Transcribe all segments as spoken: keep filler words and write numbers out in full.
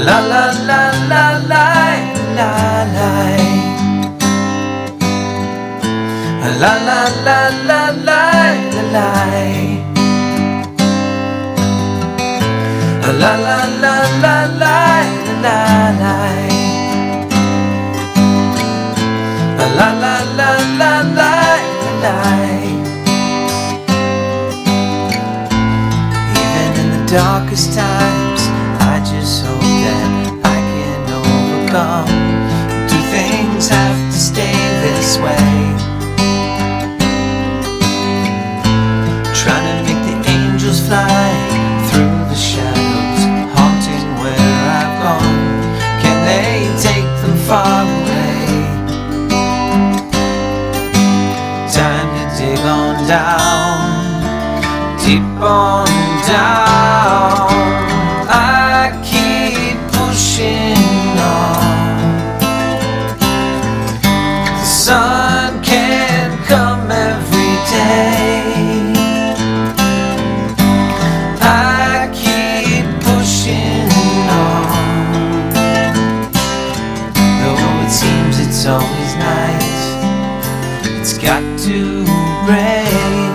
La la la la la la la. La la la la la la. La la la la la la la. La la la la la la. Even in the darkest times, I just hope that I can overcome. Do things have to stay this way? Trying to make the angels fly through the shadows, haunting where I've gone. Can they take them far away? Time to dig on down, deep on down. I keep pushing on. The sun can't come every day. I keep pushing on. Though it seems it's always night, it's got to break.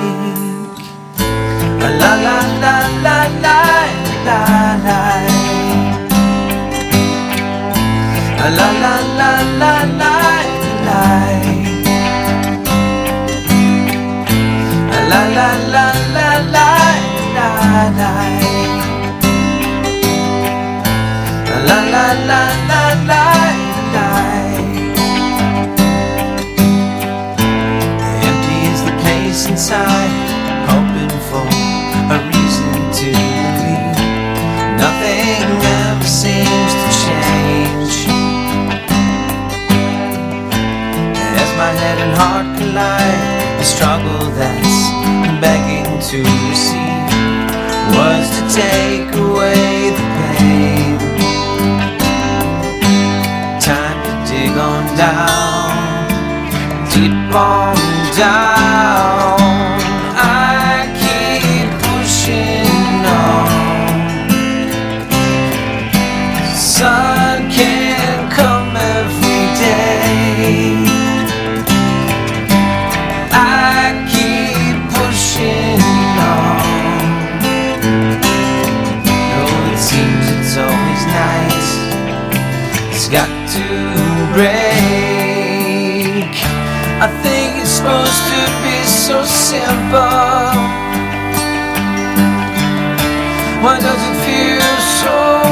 La la la la la la la. La la la la la la. La la la la la la la. La la la la la la. Empty is the place inside, hoping for a reason to believe. Nothing ever seems to change. As my head and heart collide, the struggle that's begging to receive was to take away the pain. Time to dig on down, deep on down. I keep pushing on. Sun can't come every day. I keep pushing on. Though it seems it's always night, it's got to break. I think it's supposed to be so simple. Why does it feel so